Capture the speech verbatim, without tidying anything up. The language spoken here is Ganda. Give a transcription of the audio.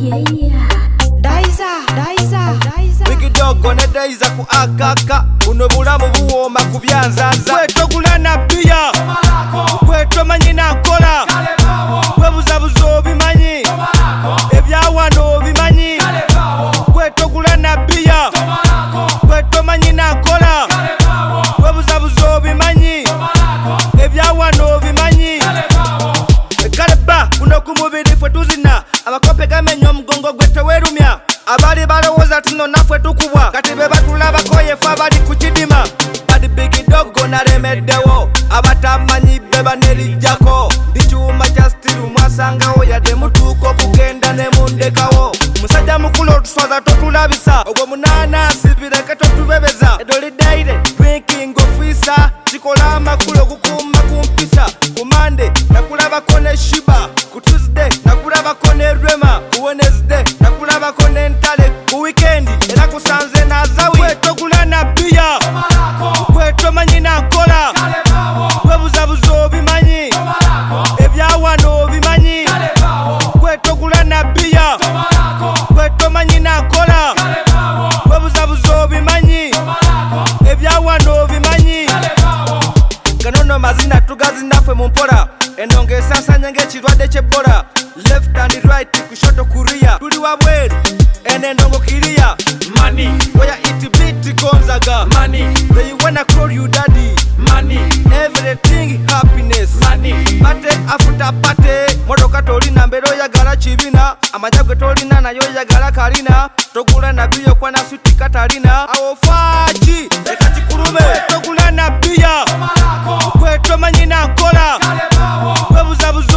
Yeah, yeah. Daiza, Daiza, Daiza. Wikidogo ne Daiza ku akaka. Buno bulamu buwoma ku byanzaza. Kweto kulana bia. Kweto manyi nakola. Kwebuza buzo bimanyi. Ebyawano bimanyi. Kweto kulana bia. Kweto manyi nakola. Kwebuza buzo bimanyi. Ebyawano bimanyi. Kaleba kuno kumubiri fwe tuzina. Abakope gamenyo omugongo gwe tewerumya. Abali balowooza tuno naffe tukubwa kati be batulabako yefe abali ku kidima. Kati Bigidogo nalemeddewo abatamanyi be banerijjako. Bikyuma kya stiru mwasangawo yadde mutuuka okugenda ne mundekawo. Musajja mukulu otuswaza totulabisa ogwo munaanansi bireke totubebeza. Edolidaire drinking officer kikola amakulu okukuuma ku mpisa. Ku Monday nakulabako ne Shiba, ku Tuesday nakulabako ne Rema, ku Wednesday nakulabako ne Ntale, ku weekend era kusanze nazawi. Kweto kulana bia, kweto manyi nakola, kwebuzabuzo bimanyi, ebyawano bimanyi. Kweto kulana bia, kweto manyi nakola, kwebuzabuzo bimanyi, ebyawano bimanyi. Ganono mazina tugazina ffe mu mpola, endongo esasanya ng'ekirwadde ky'Ebola. Left and right kushoto kuria, tuli wabweru ene endongo kiria. Money, Where it beat Gonzaga, money, they wanna call you daddy. money, Everything happiness, money. pate after pate. Motoka tolina mbere oyagala kibina, amanya gwe tolina nayo oyagala kalina. Togula na biyo kwa nasuti katalina. Awo faaki leka kikulume. Togula na biya, kweto manyi nakola, kwebuzabuzo